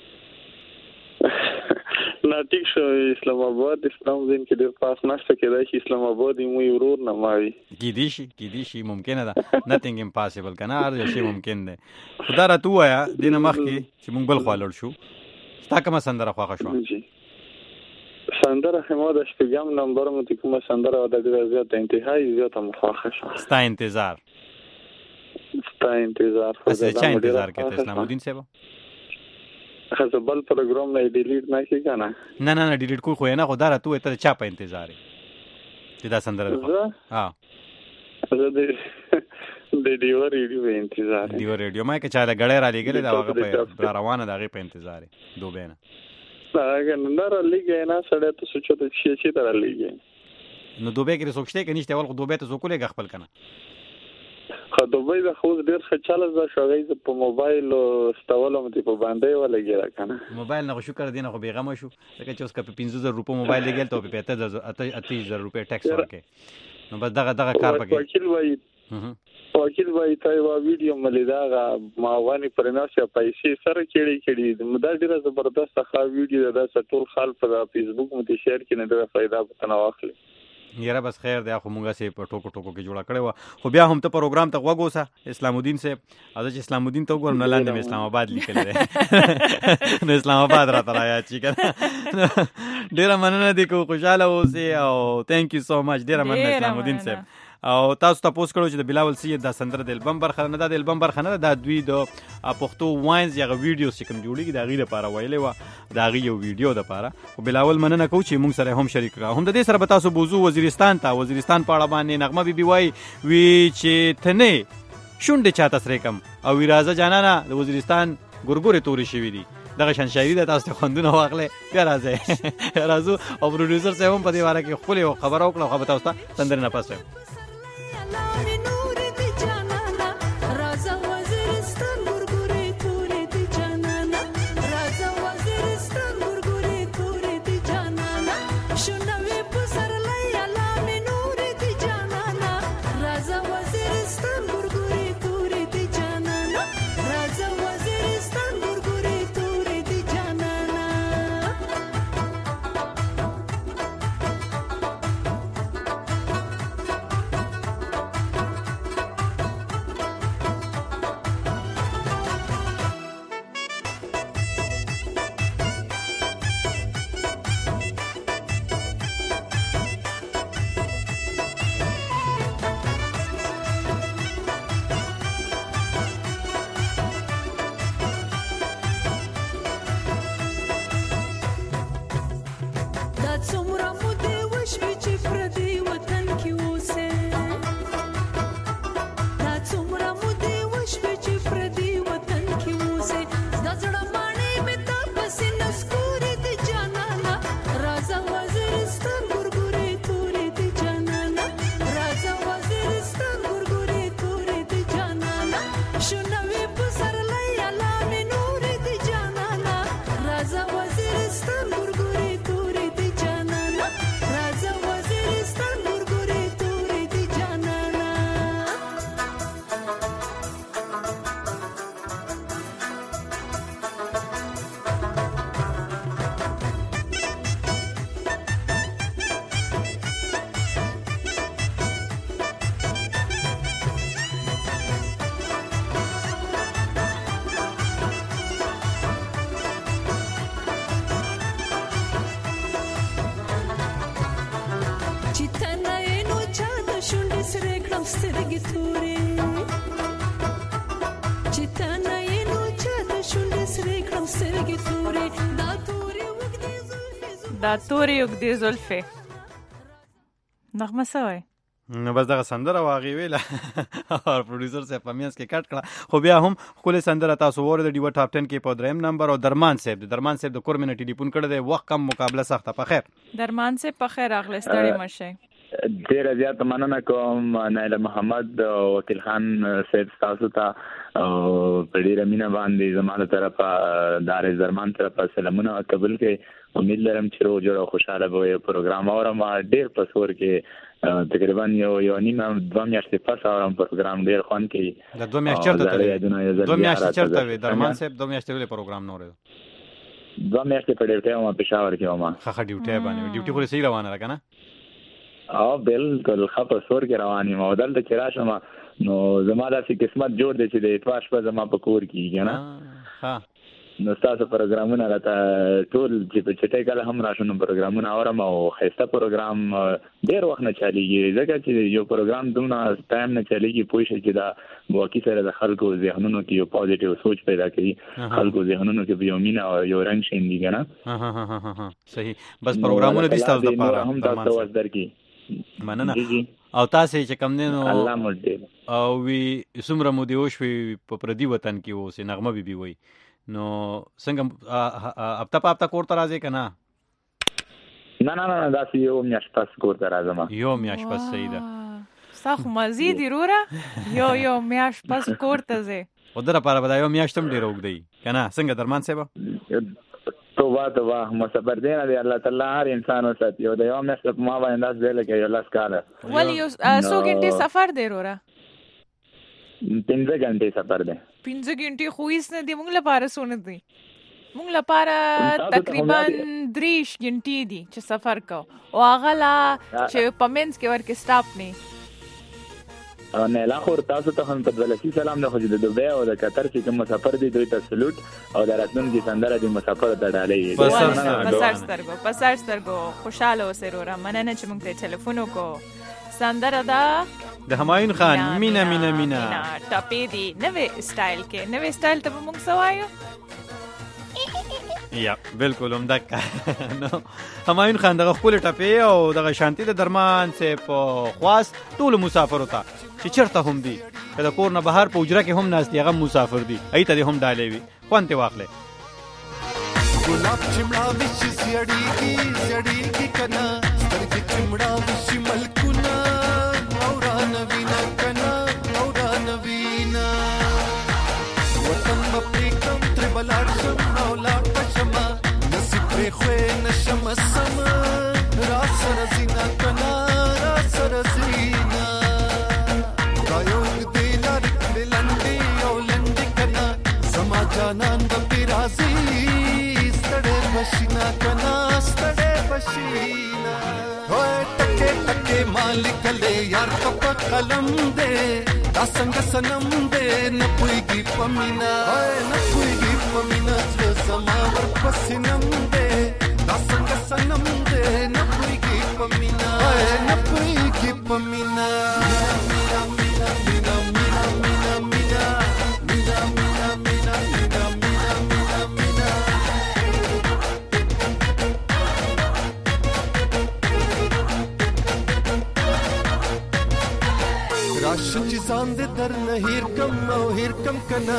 نه ټیک شو اسلام آباد اسلام دین کې ډېر پاس نشته کېدای شي اسلام آباد مو ورور نه ماوي کېدی شي ممکنه ده نثینګ امپاسبل کنه هر شی ممکن ده خدا را تو وایا دینه مخ کې چې مونږ بل خالل شو ستا کومه سندره خوښه شو سندره همو د شپږم نمبر مو ته کومه سندره د ډېر زیات انتهایی زیات مخاخه شو ستا انتظار څه چا انتظار کوي اسلام الدین صاحب خاصه بل پروګرام نه ډیلیټ نه کی کنه نه ډیلیټ کوی خو نه خدا را تو ته چا په انتظار چې دا سندره ده ها زه د دیو ریډیو انتظار ما کې چاله غړې را لګلې دا هغه په روانه دغه په انتظار دوبه نه هغه نه را لګې نه سړی ته سوچو ته چې تر لګې نو دوبه کې سوچته کې نشته ول دوبه ته سوکولې خپل کنه خو دوبه د خو ډیر ښه چاله ز شوګي په موبایل استولم ته په باندې ولګی کنه موبایل نه شکر دینه خو بیغمه شو لکه چې اوس په 15000 روپے موبایل لګیل ته په 8000 روپے ټیکس ورکې نو بس دغه کار پکې وکیل وای ته یو ویډیو ملیدا ما وانی پرناسه پیسې سره کېړي مدا ډیره زبردست ښه ویډیو دا ټول خال په فیسبوک مته شیر کې نه ډیره فائدہ پته واخلي یاره بس خیر دی خو مونږه سي په ټوکو کې جوړه کړې و خو بیا هم ته پروګرام ته وګوسه اسلام الدین صاحب اځه چې اسلام الدین ته وګورم نه لاندې اسلام آباد لیکل دی نو اسلام آباد را ترایا چې کنه ډیره مننه دي کو خوشاله اوسې او ثانک یو سو مچ ډیره مننه اسلام الدین صاحب او تاسو ته پوسټ کړو چې د بلاول سید دا سندره د البم برخه نه د البم برخه نه د دوی د پښتو واینز یغه ویډیو چې کوم جوړیږي د غیله لپاره ویلې و د غیو ویډیو د لپاره او بلاول مننه کو چې موږ سره هم شریک کړه هم د دې سره به تاسو بوزو وزیرستان په اړه باندې نغمه بیبي وای وی چې تنه شونډه چاته سره کم او ویرازه جانانا د وزیرستان ګورګورې توري شوی دي دغه شان شاعري د تاسو خوندونه واخلې بیا راځي او پروډوسر صاحب هم په دې واره کې خپل خبر او کړو خبر تاسو ته تندر نه پاسه دا تورې اوږدې زلفې نغمه څه وایي؟ نو بس دغه سندره واغې ویله او پروډوسر صاحب په میانس کې کټ کړه، خو بیا هم ښکلې سندره تاسو واورېده ډیوه ټاپ 10 کې په 3 نمبر. او درمان صاحب د کور مې نه ټلیفون کړی دی، وخت کم، مقابله سخته. په خیر درمان صاحب، په خیر راغلی، ستړي مه شئ. ډیره زیاته مننه کوم نایله محمد وکیل خان صاحب تاسو ته په ډیره مینه باندې زما له طرفه دار درمان طرفه سلامونه قبول کړئ. امید لرم چې روغ جوړ او خوشاله به وي. پروګرام اورم ډیر په سور کې تقریبا یو نیمه 2 میاشتې پس اورم پروګرام، ډیر خوند کوي. د 2 میاشتې چرته 2 میاشتې چرته وي درمان صاحب؟ 2 میاشتې ولې پروګرام نه اورېدو؟ 2 میاشتې په ډیوټي وم، پېښور کې وم. ښه ډیوټي باندې ډیوټي خو صحیح روانه ده که نه؟ او بالکل ښه په سور کې روان یم. او دلته چې راشم نو زما داسې قسمت جوړ دی چې د اتوار شپه زما په کور کېږي نه. نو ستاسو پروګرامونه راته ټول چې په چټۍ کله هم راشو نو پروګرامونه اورم، او ښایسته پروګرام ډېر وخت نه چلیږي، ځکه چې یو پروګرام دومره ټایم نه چلیږي پوه شئ چې دا واقعي سره د خلکو ذهنونو کې یو پازیټیو سوچ پیدا کوي، خلکو ذهنونو کې یو مینه او یو رنګ شیندي که نه. صحیح. بس پروګرامونه دي ستاسو دپاره هم تاسو ته وس درکړي. مننه. او تاسې چې کوم دی نو الله مو ډېر او وي څومره مودې وشوې په پردي وطن کې اوسې، نغمه بیبي وایي نو څنګه هفته په هفته کور ته راځې که نه؟ نه داسې یو میاشت پس کور ته راځم. یو میاشت پس؟ صحیح ده. ستا خو مزې دي وروره، یو میاشت پس کور ته ځې. خو ده لپاره به دا یو میاشت هم ډېره اوږده وي که نه؟ څنګه درمان صاحب؟ توبه مصبر دی نه دی، الله تعالی هر انسان وساتي. او د یو میاشت په ما باندې داس دی لکه یو لاس کاله. ولې یو څو ګنټې سفر دی وروره؟ 15 غنټې سفر دی. 15 غنټې خو هیڅ نه دی، موږ لپاره څونه دی؟ موږ لپاره تقریبا 3 غنټې دي چې سفر کو، او هغه لا چې په منځ کې ورکې سټاپ نه. نه لا خو تاسو ته هم په ولسی سلام د خو د دوبه او د قطر چې کوم مسافر دي دوی ته سلوټ، او د راتلونکي سندره د مسافر ته ډالۍ. په سر سترګو خوشاله اوسئ وروره. مننه چې موږ ته ټلیفون وکړو. سندره ده د همایون خان مینا مینا مینا ټاپې دي نوې سټایل کې. نوې سټایل ته به موږ څه وایو؟ یا بالکل همدغه نو همایون خان دغه ښکلې ټپې او دغه شانتي د درمان صاحب په خواست ټولو مسافرو ته چې چېرته هم دي، که د کور نه بهر په حجره کې هم ناست دي، هغه مسافر دي، هغې ته دې هم ډالۍ وي. خوند ترې واخلئ. ګلاب چې مړه وشي زیړېږي که نه، سترګې چې مړه وشي ملکونه او رانه وینه که نه، او رانه وینه. وطن به پرېږدم ترې به لاړ شم او لاړ به شمه، نصیب پرېښوی نه شمه سمه، را سره ځینه که نه، را سره ځینه. دا یو اوږدې لارې کړې لنډې او لنډې که نه، زما جانان به پرې راځي، ستړی بشینا که نه، ستړی بشینا. ټکې ټکې ما لیکلې یار ته په قلم دی، دا څنګه صنم دی نه پوهېږي په مینه، نه پوهېږي په مینه، زړه زما ورپسې نم دی، دا څنګه صنم دی نه پوهېږي په مینه، نه پوهېږي په مینه. راشه چې ځان دې در نه هیر کم او هیر کم که نه،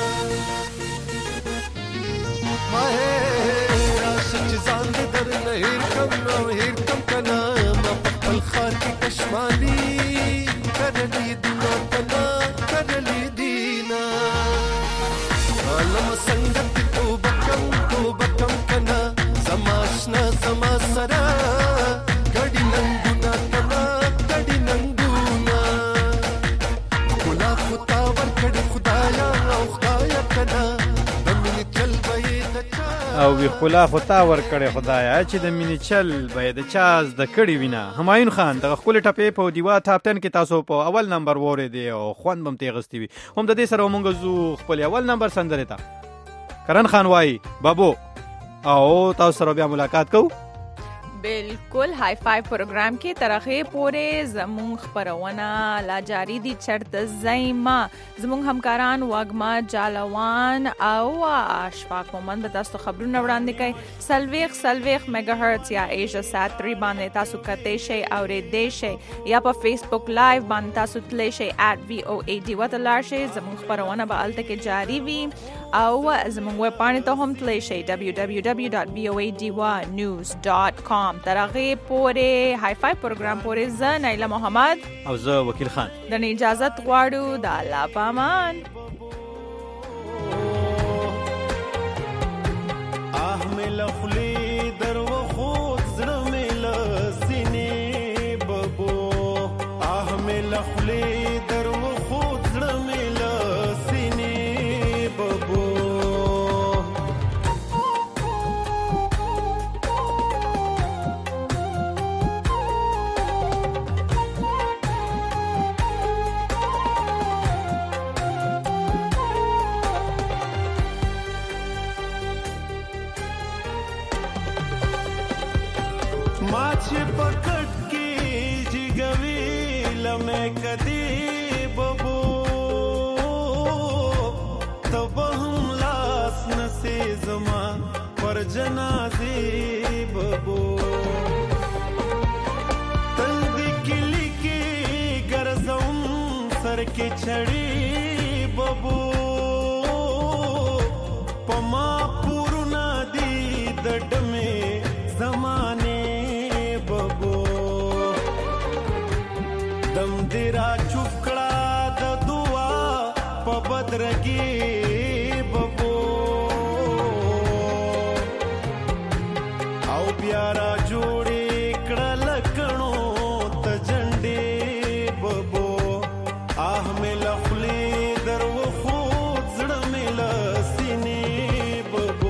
راشه چې ځان دې در نه هیر کم او هیر کم که نه. ما په خپل ښار کې کشمالي کرلي دینه که نه، کرلي دینه. عالمه څنګه دې توبه کم که نه، زما اشنا زما سره ګډي ننګونه که نه، ګډي ننګونه. او وی خلا خو تا ورکړې خدایا چې د مینې چل به د چا زده کړې وینه. همایون خان دغه ښکلې ټپې په دیوا ټاپ 10 کې تاسو په اول نمبر واورېدې او خوند به هم ترې اخیستی وي. هم د دې سره موږ ځو خپل اول نمبر سندرې ته. کرن خان وایي بابو، او تاسو سره بیا ملاقات کوو. بالکل های فای پروګرام کې ترخه پورې زموږ خبرونه لا جاری دي چرته زایما زموږ همکاران واګما جالوان او اشفاق مومن به تاسو خبرونه وړاندې کوي سلويخ میگا هرتز یا ایشیا سات 3 باندې تاسو کته شي او ردې شي یا په فیسبوک لایو باندې تاسو تللی شي @voad وتلار شي زموږ خبرونه به الته کې جاری وي او زموږ ویب پاڼې ته هم تللی شي www.voadynews.com ترغه پورې های فای پروګرام پورې زه نایله محمد او زه وکیل خان د اجازه غواړو د الله پامان احمل خلی در و خود زرمل سینې ببو احمل خلی در و خود زرمل سینې ببو माछे पकड़ के जिगवी लमे कदी बबो तब हम लास नसे जमा पर जनाजे बबो तंदी किली के गरजम सर के छड़ी बबो पमा पुरना दी दड में जमाने दम दिरा चुकड़ा द दुआ पबदरगी बबो आओ प्यारा जोड़े कड़ा लकड़ो त झंडे बबो आह में लखली दर वो खूद जड़ में लसीने बबो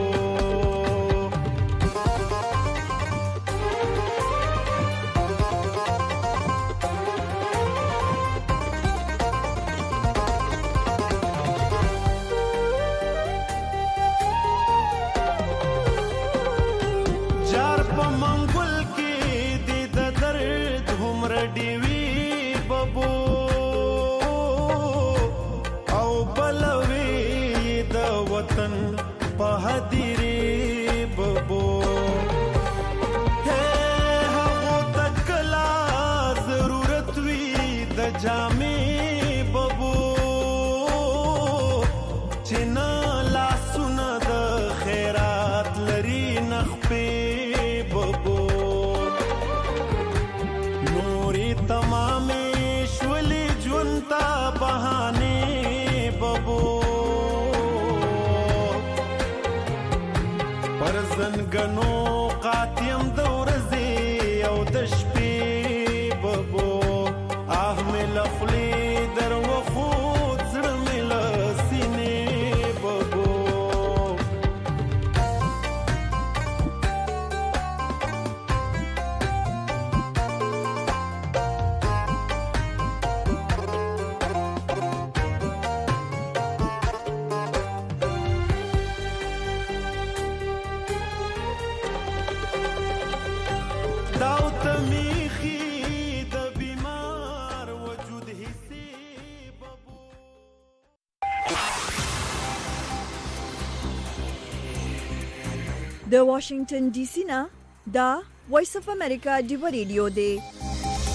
पहदिरे बबो हे हवो तकला जरूरत वी द जामे बबो चिना ला सुना द खैरात लरी नखपे बबो नूरी तमामे शवली जुनता बहाने बबो زنګنو قاتیم دورزي او د شپې ببو احمل خلی در و خود زړه مل سینې ببو د واشنگټن ډي سي نه دا وایس اف امریکا دی ریډیو دی